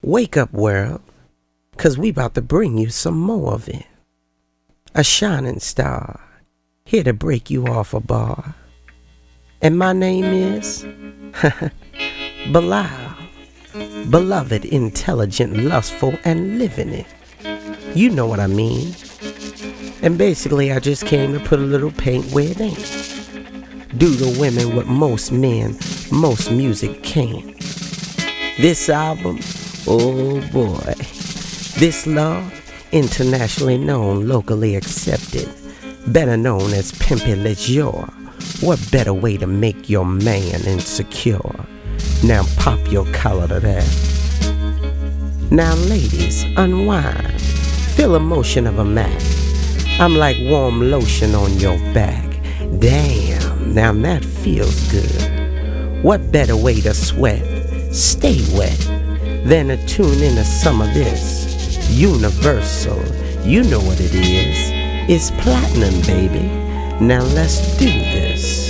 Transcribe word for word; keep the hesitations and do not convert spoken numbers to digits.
Wake up, world, 'cause we about to bring you some more of it. A shining star, here to break you off a bar. And my name is Bilal. Beloved, intelligent, lustful, and living it. You know what I mean. And basically I just came to put a little paint where it ain't. Do to women what most men, most music can't. This album, oh boy. This love, internationally known, locally accepted. Better known as Pimpin' Leisure. What better way to make your man insecure? Now pop your collar to that. Now ladies, unwind. Feel emotion of a Mac. I'm like warm lotion on your back. Damn, now that feels good. What better way to sweat, stay wet, than to tune in to some of this. Universal, you know what it is. It's platinum, baby. Now let's do this.